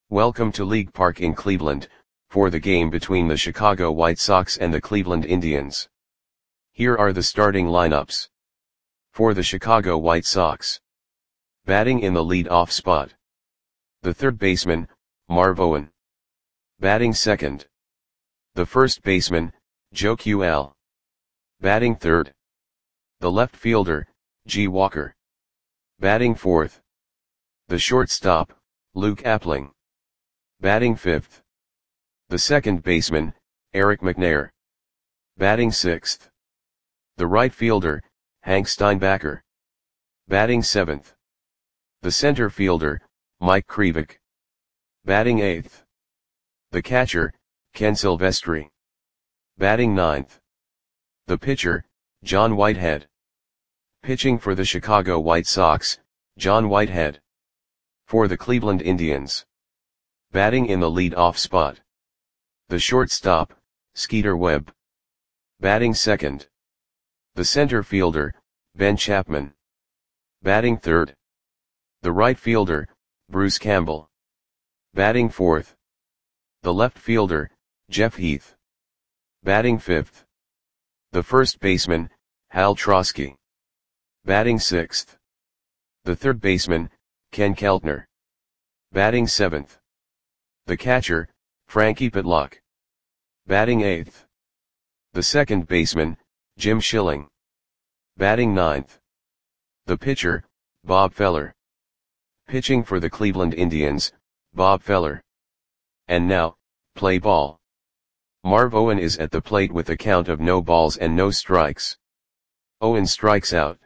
Welcome to League Park in Cleveland, for the game between the Chicago White Sox and the Cleveland Indians. Here are the starting lineups. For the Chicago White Sox. Batting in the lead-off spot. The third baseman, Marv Owen. Batting second. The first baseman, Joe QL. Batting third. The left fielder, G. Walker. Batting fourth. The shortstop, Luke Appling. Batting fifth. The second baseman, Eric McNair. Batting sixth. The right fielder, Hank Steinbacher. Batting seventh. The center fielder, Mike Krivik. Batting eighth. The catcher, Ken Silvestri. Batting ninth. The pitcher, John Whitehead. Pitching for the Chicago White Sox, John Whitehead. For the Cleveland Indians. Batting in the lead-off spot. The shortstop, Skeeter Webb. Batting second. The center fielder, Ben Chapman. Batting third. The right fielder, Bruce Campbell. Batting fourth. The left fielder, Jeff Heath. Batting fifth. The first baseman, Hal Trosky. Batting sixth. The third baseman, Ken Keltner. Batting seventh. The catcher, Frankie Pitlock. Batting eighth. The second baseman, Jim Schilling. Batting ninth. The pitcher, Bob Feller. Pitching for the Cleveland Indians, Bob Feller. And now, play ball. Marv Owen is at the plate with a count of no balls and no strikes. Owen strikes out.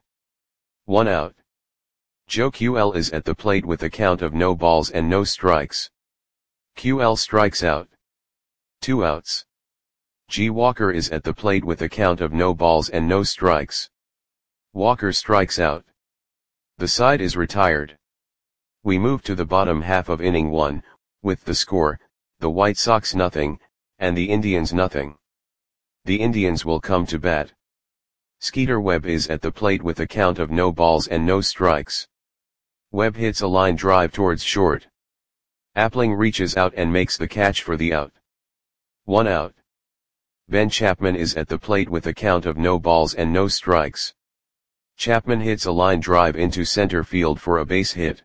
1 out. Joe QL is at the plate with a count of no balls and no strikes. QL strikes out. 2 outs. G. Walker is at the plate with a count of no balls and no strikes. Walker strikes out. The side is retired. We move to the bottom half of inning 1, with the score, the White Sox nothing, and the Indians nothing. The Indians will come to bat. Skeeter Webb is at the plate with a count of no balls and no strikes. Webb hits a line drive towards short. Appling reaches out and makes the catch for the out. 1 out. Ben Chapman is at the plate with a count of no balls and no strikes. Chapman hits a line drive into center field for a base hit.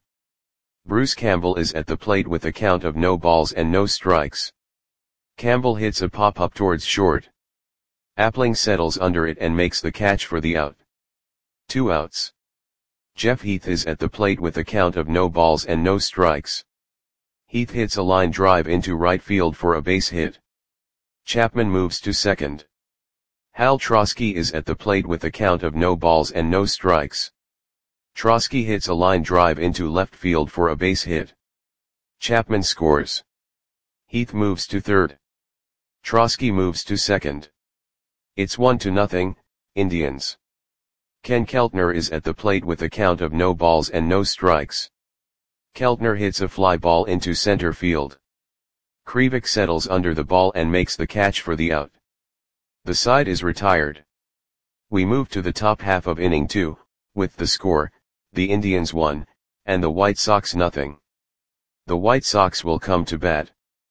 Bruce Campbell is at the plate with a count of no balls and no strikes. Campbell hits a pop-up towards short. Appling settles under it and makes the catch for the out. 2 outs. Jeff Heath is at the plate with a count of no balls and no strikes. Heath hits a line drive into right field for a base hit. Chapman moves to second. Hal Trosky is at the plate with a count of no balls and no strikes. Trosky hits a line drive into left field for a base hit. Chapman scores. Heath moves to third. Trosky moves to second. It's 1-0, Indians. Ken Keltner is at the plate with a count of no balls and no strikes. Keltner hits a fly ball into center field. Krivik settles under the ball and makes the catch for the out. The side is retired. We move to the top half of inning 2, with the score, the Indians 1, and the White Sox nothing. The White Sox will come to bat.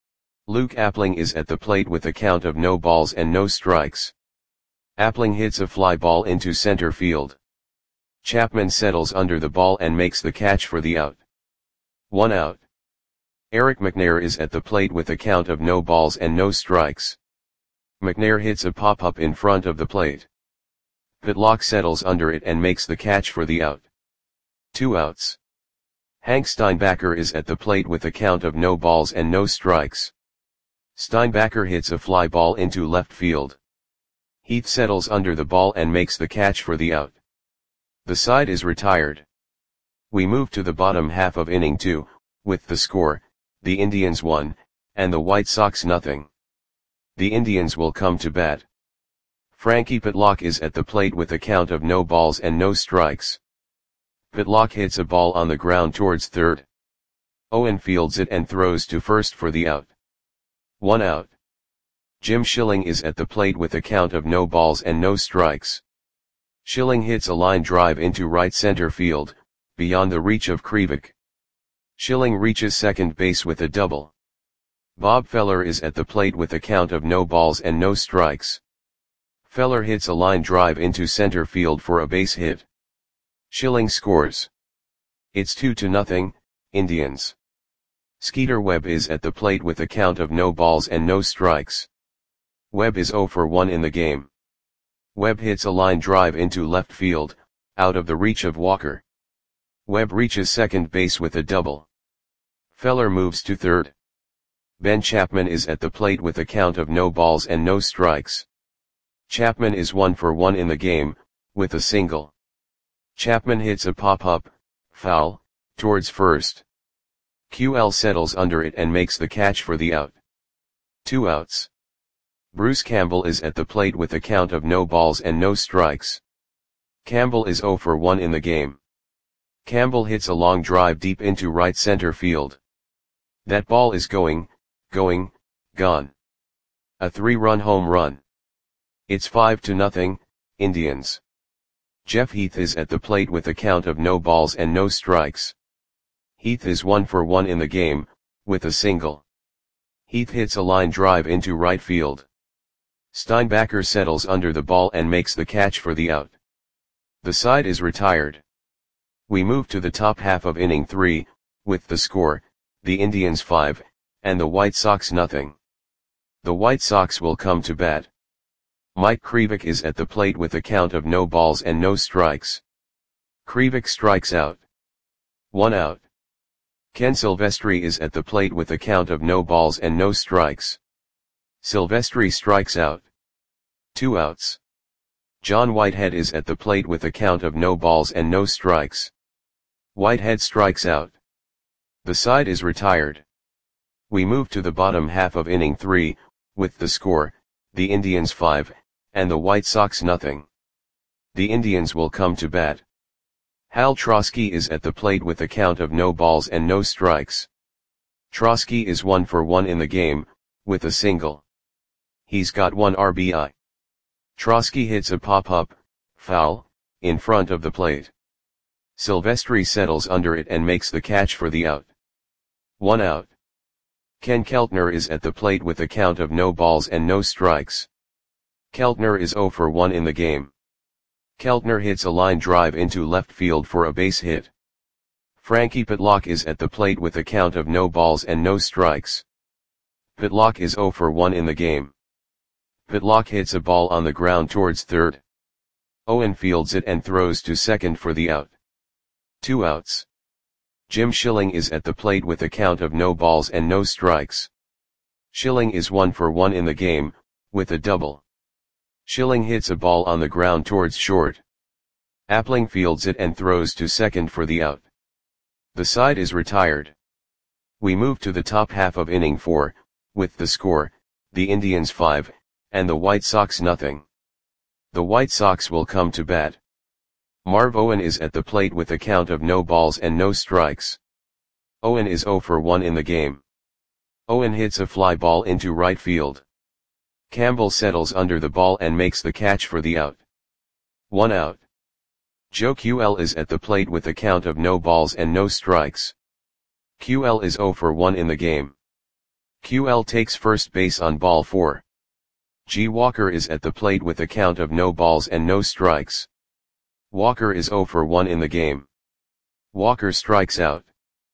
Luke Appling is at the plate with a count of no balls and no strikes. Appling hits a fly ball into center field. Chapman settles under the ball and makes the catch for the out. 1 out. Eric McNair is at the plate with a count of no balls and no strikes. McNair hits a pop-up in front of the plate. Pitlock settles under it and makes the catch for the out. 2 outs. Hank Steinbacher is at the plate with a count of no balls and no strikes. Steinbacher hits a fly ball into left field. Heath settles under the ball and makes the catch for the out. The side is retired. We move to the bottom half of inning 2, with the score, the Indians 1, and the White Sox nothing. The Indians will come to bat. Frankie Pitlock is at the plate with a count of no balls and no strikes. Pitlock hits a ball on the ground towards third. Owen fields it and throws to first for the out. 1 out. Jim Schilling is at the plate with a count of no balls and no strikes. Schilling hits a line drive into right center field, beyond the reach of Krivik. Schilling reaches second base with a double. Bob Feller is at the plate with a count of no balls and no strikes. Feller hits a line drive into center field for a base hit. Schilling scores. It's 2-0, Indians. Skeeter Webb is at the plate with a count of no balls and no strikes. Webb is 0 for 1 in the game. Webb hits a line drive into left field, out of the reach of Walker. Webb reaches second base with a double. Feller moves to third. Ben Chapman is at the plate with a count of no balls and no strikes. Chapman is 1 for 1 in the game, with a single. Chapman hits a pop-up, foul, towards first. QL settles under it and makes the catch for the out. 2 outs. Bruce Campbell is at the plate with a count of no balls and no strikes. Campbell is 0 for 1 in the game. Campbell hits a long drive deep into right center field. That ball is gone. A 3-run home run. It's 5-0, Indians. Jeff Heath is at the plate with a count of no balls and no strikes. Heath is 1 for 1 in the game, with a single. Heath hits a line drive into right field. Steinbacher settles under the ball and makes the catch for the out. The side is retired. We move to the top half of inning 3, with the score, the Indians 5, and the White Sox nothing. The White Sox will come to bat. Mike Krivik is at the plate with a count of no balls and no strikes. Krivik strikes out. 1 out. Ken Silvestri is at the plate with a count of no balls and no strikes. Silvestri strikes out. 2 outs. John Whitehead is at the plate with a count of no balls and no strikes. Whitehead strikes out. The side is retired. We move to the bottom half of inning 3, with the score, the Indians 5, and the White Sox nothing. The Indians will come to bat. Hal Trosky is at the plate with a count of no balls and no strikes. Trosky is 1 for 1 in the game, with a single. He's got 1 RBI. Trosky hits a pop-up, foul, in front of the plate. Silvestri settles under it and makes the catch for the out. 1 out. Ken Keltner is at the plate with a count of no balls and no strikes. Keltner is 0 for 1 in the game. Keltner hits a line drive into left field for a base hit. Frankie Pitlock is at the plate with a count of no balls and no strikes. Pitlock is 0 for 1 in the game. Pitlock hits a ball on the ground towards third. Owen fields it and throws to second for the out. 2 outs. Jim Schilling is at the plate with a count of no balls and no strikes. Schilling is 1 for 1 in the game, with a double. Schilling hits a ball on the ground towards short. Appling fields it and throws to second for the out. The side is retired. We move to the top half of inning 4, with the score, the Indians 5, and the White Sox nothing. The White Sox will come to bat. Marv Owen is at the plate with a count of no balls and no strikes. Owen is 0 for 1 in the game. Owen hits a fly ball into right field. Campbell settles under the ball and makes the catch for the out. 1 out. Joe QL is at the plate with a count of no balls and no strikes. QL is 0 for 1 in the game. QL takes first base on ball 4. G. Walker is at the plate with a count of no balls and no strikes. Walker is 0 for 1 in the game. Walker strikes out.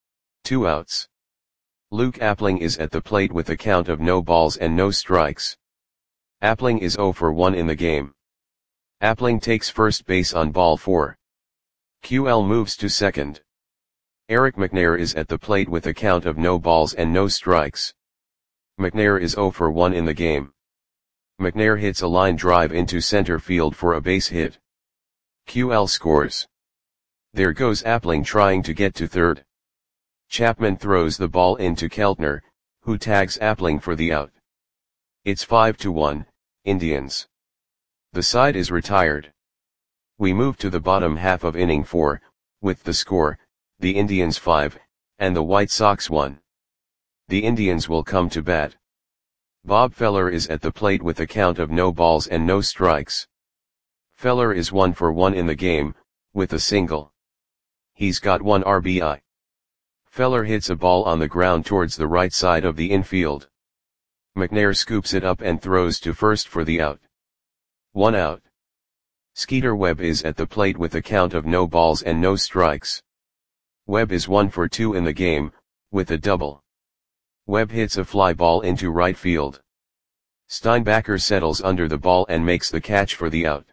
2 outs. Luke Appling is at the plate with a count of no balls and no strikes. Appling is 0 for 1 in the game. Appling takes first base on ball 4. QL moves to second. Eric McNair is at the plate with a count of no balls and no strikes. McNair is 0 for 1 in the game. McNair hits a line drive into center field for a base hit. QL scores. There goes Appling trying to get to third. Chapman throws the ball into Keltner, who tags Appling for the out. It's 5-1, Indians. The side is retired. We move to the bottom half of inning 4, with the score, the Indians 5, and the White Sox 1. The Indians will come to bat. Bob Feller is at the plate with a count of no balls and no strikes. Feller is 1 for 1 in the game, with a single. He's got 1 RBI. Feller hits a ball on the ground towards the right side of the infield. McNair scoops it up and throws to first for the out. 1 out. Skeeter Webb is at the plate with a count of no balls and no strikes. Webb is 1 for 2 in the game, with a double. Webb hits a fly ball into right field. Steinbacher settles under the ball and makes the catch for the out.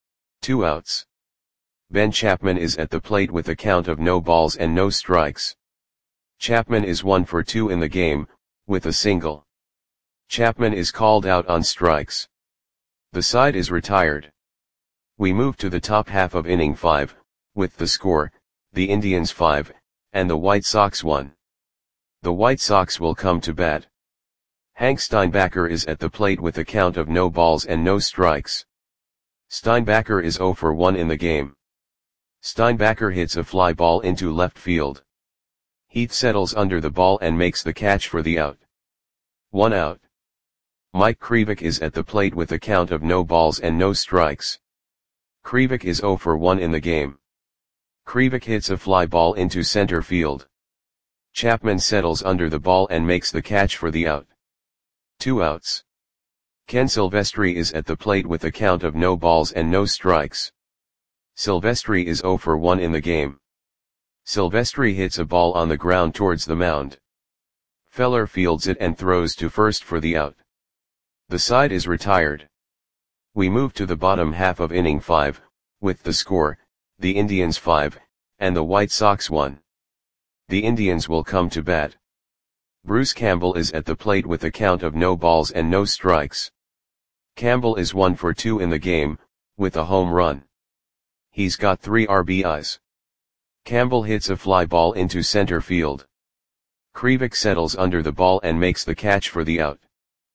2 outs. Ben Chapman is at the plate with a count of no balls and no strikes. Chapman is 1 for 2 in the game, with a single. Chapman is called out on strikes. The side is retired. We move to the top half of inning 5, with the score, the Indians 5, and the White Sox 1. The White Sox will come to bat. Hank Steinbacher is at the plate with a count of no balls and no strikes. Steinbacher is 0 for 1 in the game. Steinbacher hits a fly ball into left field. Heath settles under the ball and makes the catch for the out. 1 out. Mike Krivik is at the plate with a count of no balls and no strikes. Krivik is 0 for 1 in the game. Krivik hits a fly ball into center field. Chapman settles under the ball and makes the catch for the out. 2 outs. Ken Silvestri is at the plate with a count of no balls and no strikes. Silvestri is 0 for 1 in the game. Silvestri hits a ball on the ground towards the mound. Feller fields it and throws to first for the out. The side is retired. We move to the bottom half of inning 5, with the score, the Indians 5, and the White Sox 1. The Indians will come to bat. Bruce Campbell is at the plate with a count of no balls and no strikes. Campbell is 1 for 2 in the game, with a home run. He's got 3 RBIs. Campbell hits a fly ball into center field. Krivik settles under the ball and makes the catch for the out.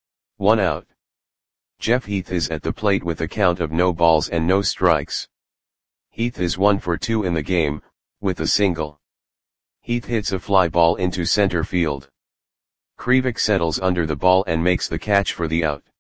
1 out. Jeff Heath is at the plate with a count of no balls and no strikes. Heath is 1 for 2 in the game, with a single. Heath hits a fly ball into center field. Krivik settles under the ball and makes the catch for the out.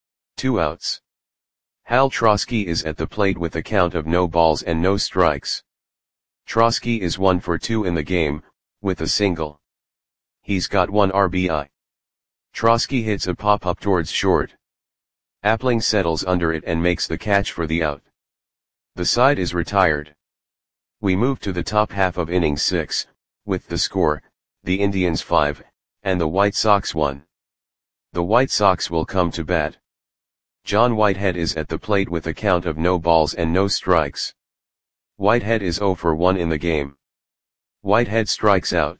2 outs. Hal Trosky is at the plate with a count of no balls and no strikes. Trosky is 1 for 2 in the game, with a single. He's got 1 RBI. Trosky hits a pop-up towards short. Appling settles under it and makes the catch for the out. The side is retired. We move to the top half of inning 6, with the score, the Indians 5, and the White Sox 1. The White Sox will come to bat. John Whitehead is at the plate with a count of no balls and no strikes. Whitehead is 0 for 1 in the game. Whitehead strikes out.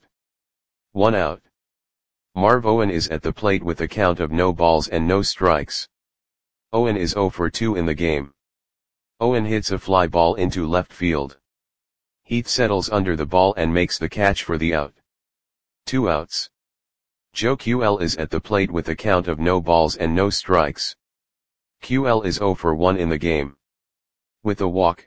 1 out. Marv Owen is at the plate with a count of no balls and no strikes. Owen is 0 for 2 in the game. Owen hits a fly ball into left field. Heath settles under the ball and makes the catch for the out. 2 outs. Joe QL is at the plate with a count of no balls and no strikes. QL is 0 for 1 in the game. With a walk.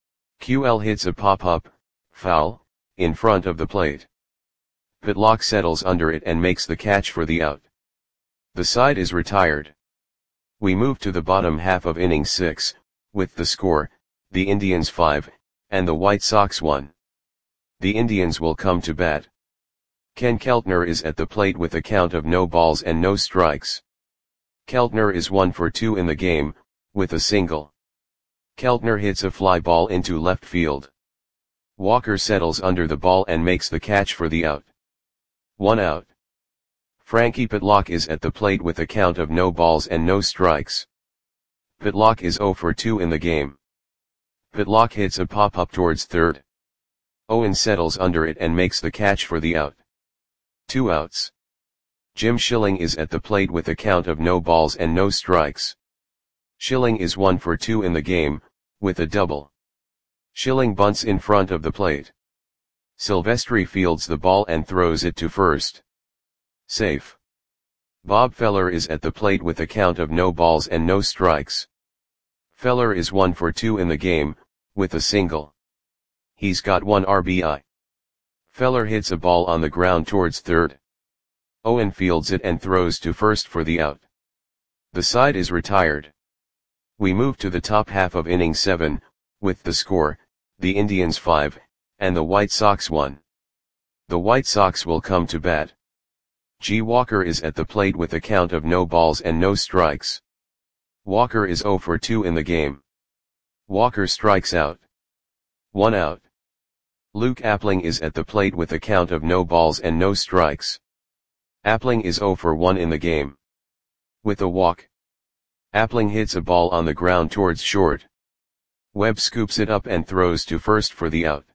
QL hits a pop-up, foul, in front of the plate. Pitlock settles under it and makes the catch for the out. The side is retired. We move to the bottom half of inning 6, with the score, the Indians 5, and the White Sox 1. The Indians will come to bat. Ken Keltner is at the plate with a count of no balls and no strikes. Keltner is 1 for 2 in the game, with a single. Keltner hits a fly ball into left field. Walker settles under the ball and makes the catch for the out. 1 out. Frankie Pitlock is at the plate with a count of no balls and no strikes. Pitlock is 0 for 2 in the game. Pitlock hits a pop-up towards third. Owen settles under it and makes the catch for the out. 2 outs. Jim Schilling is at the plate with a count of no balls and no strikes. Schilling is 1 for 2 in the game, with a double. Schilling bunts in front of the plate. Silvestri fields the ball and throws it to first. Safe. Bob Feller is at the plate with a count of no balls and no strikes. Feller is 1 for 2 in the game, with a single. He's got 1 RBI. Feller hits a ball on the ground towards third. Owen fields it and throws to first for the out. The side is retired. We move to the top half of inning 7, with the score, the Indians 5, and the White Sox 1. The White Sox will come to bat. G. Walker is at the plate with a count of no balls and no strikes. Walker is 0 for 2 in the game. Walker strikes out. 1 out. Luke Appling is at the plate with a count of no balls and no strikes. Appling is 0 for 1 in the game. With a walk. Appling hits a ball on the ground towards short. Webb scoops it up and throws to first for the out.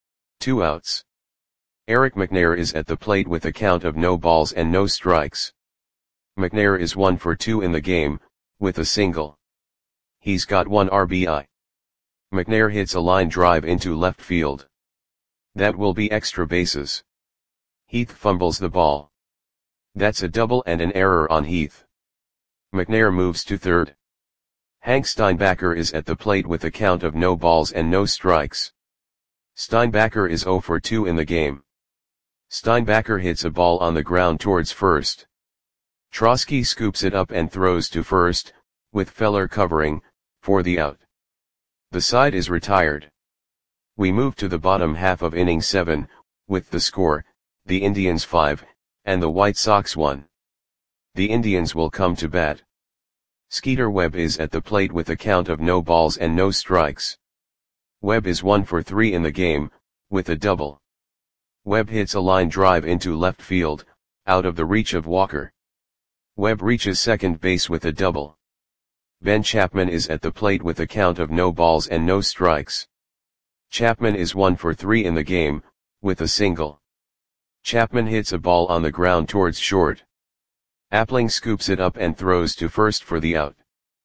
2 outs. Eric McNair is at the plate with a count of no balls and no strikes. McNair is 1 for 2 in the game, with a single. He's got 1 RBI. McNair hits a line drive into left field. That will be extra bases. Heath fumbles the ball. That's a double and an error on Heath. McNair moves to third. Hank Steinbacher is at the plate with a count of no balls and no strikes. Steinbacher is 0 for 2 in the game. Steinbacher hits a ball on the ground towards first. Trosky scoops it up and throws to first, with Feller covering, for the out. The side is retired. We move to the bottom half of inning 7, with the score, the Indians 5, and the White Sox 1. The Indians will come to bat. Skeeter Webb is at the plate with a count of no balls and no strikes. Webb is 1 for 3 in the game, with a double. Webb hits a line drive into left field, out of the reach of Walker. Webb reaches second base with a double. Ben Chapman is at the plate with a count of no balls and no strikes. Chapman is 1 for 3 in the game, with a single. Chapman hits a ball on the ground towards short. Appling scoops it up and throws to first for the out.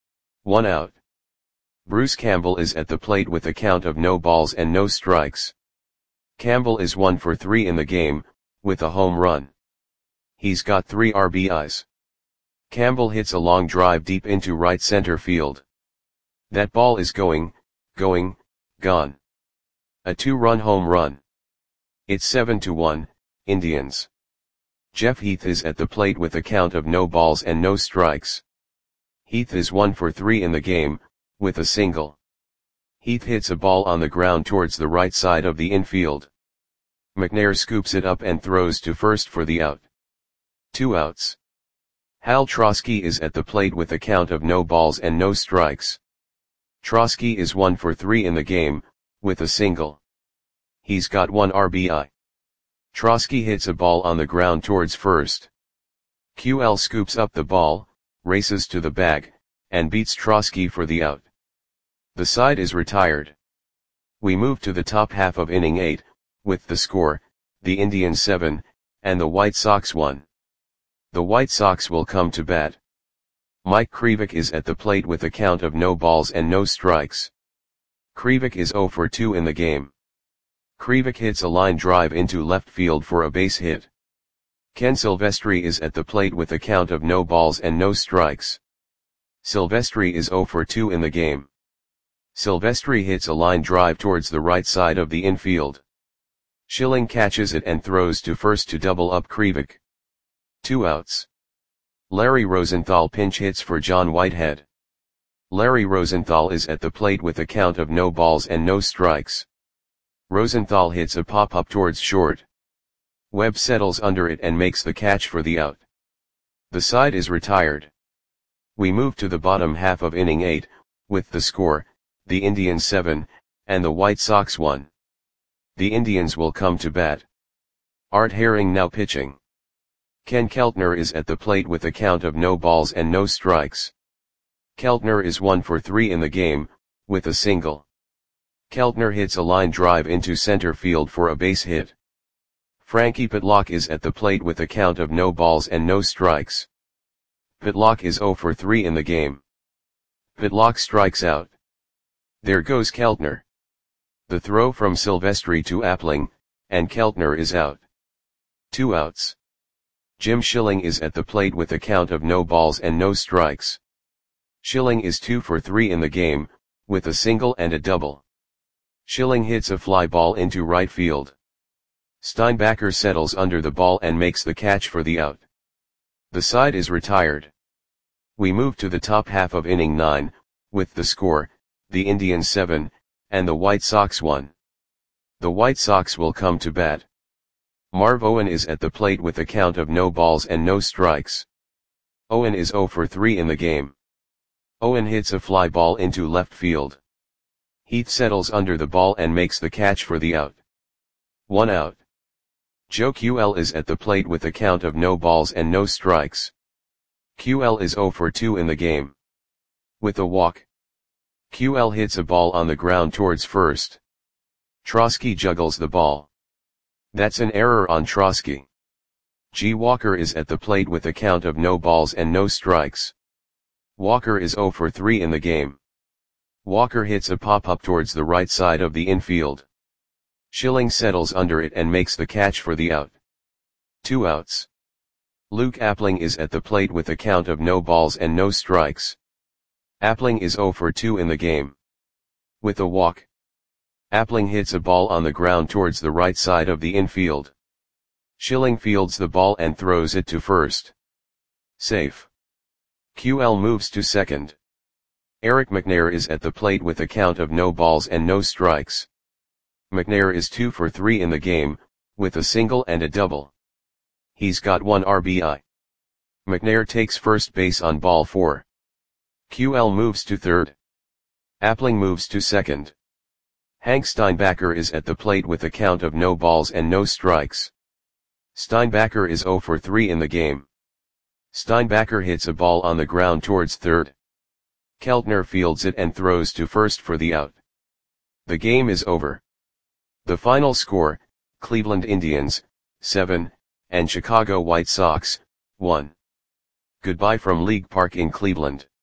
1 out. Bruce Campbell is at the plate with a count of no balls and no strikes. Campbell is 1 for 3 in the game, with a home run. He's got 3 RBIs. Campbell hits a long drive deep into right center field. That ball is going, gone. A 2-run home run. It's 7-1, Indians. Jeff Heath is at the plate with a count of no balls and no strikes. Heath is 1 for 3 in the game, with a single. Heath hits a ball on the ground towards the right side of the infield. McNair scoops it up and throws to first for the out. 2 outs. Hal Trosky is at the plate with a count of no balls and no strikes. Trosky is 1 for 3 in the game, with a single. He's got 1 RBI. Trosky hits a ball on the ground towards first. QL scoops up the ball, races to the bag, and beats Trosky for the out. The side is retired. We move to the top half of inning 8, with the score, the Indians 7, and the White Sox 1. The White Sox will come to bat. Mike Krivik is at the plate with a count of no balls and no strikes. Krivik is 0 for 2 in the game. Krivik hits a line drive into left field for a base hit. Ken Silvestri is at the plate with a count of no balls and no strikes. Silvestri is 0 for 2 in the game. Silvestri hits a line drive towards the right side of the infield. Schilling catches it and throws to first to double up Krivik. 2 outs. Larry Rosenthal pinch hits for John Whitehead. Larry Rosenthal is at the plate with a count of no balls and no strikes. Rosenthal hits a pop-up towards short. Webb settles under it and makes the catch for the out. The side is retired. We move to the bottom half of inning 8, with the score, the Indians 7, and the White Sox 1. The Indians will come to bat. Art Herring now pitching. Ken Keltner is at the plate with a count of no balls and no strikes. Keltner is 1 for 3 in the game, with a single. Keltner hits a line drive into center field for a base hit. Frankie Pitlock is at the plate with a count of no balls and no strikes. Pitlock is 0 for 3 in the game. Pitlock strikes out. There goes Keltner. The throw from Silvestri to Appling, and Keltner is out. 2 outs. Jim Schilling is at the plate with a count of no balls and no strikes. Schilling is 2 for 3 in the game, with a single and a double. Schilling hits a fly ball into right field. Steinbacher settles under the ball and makes the catch for the out. The side is retired. We move to the top half of inning 9, with the score, the Indians 7, and the White Sox 1. The White Sox will come to bat. Marv Owen is at the plate with a count of no balls and no strikes. Owen is 0 for 3 in the game. Owen hits a fly ball into left field. Heath settles under the ball and makes the catch for the out. 1 out. Joe QL is at the plate with a count of no balls and no strikes. QL is 0 for 2 in the game. With a walk, QL hits a ball on the ground towards first. Trotsky juggles the ball. That's an error on Trotsky. G. Walker is at the plate with a count of no balls and no strikes. Walker is 0 for 3 in the game. Walker hits a pop-up towards the right side of the infield. Schilling settles under it and makes the catch for the out. 2 outs. Luke Appling is at the plate with a count of no balls and no strikes. Appling is 0 for 2 in the game. With a walk, Appling hits a ball on the ground towards the right side of the infield. Schilling fields the ball and throws it to first. Safe. QL moves to second. Eric McNair is at the plate with a count of no balls and no strikes. McNair is 2 for 3 in the game, with a single and a double. He's got 1 RBI. McNair takes first base on ball 4. QL moves to third. Appling moves to second. Hank Steinbacher is at the plate with a count of no balls and no strikes. Steinbacher is 0 for 3 in the game. Steinbacher hits a ball on the ground towards third. Keltner fields it and throws to first for the out. The game is over. The final score, Cleveland Indians, 7, and Chicago White Sox, 1. Goodbye from League Park in Cleveland.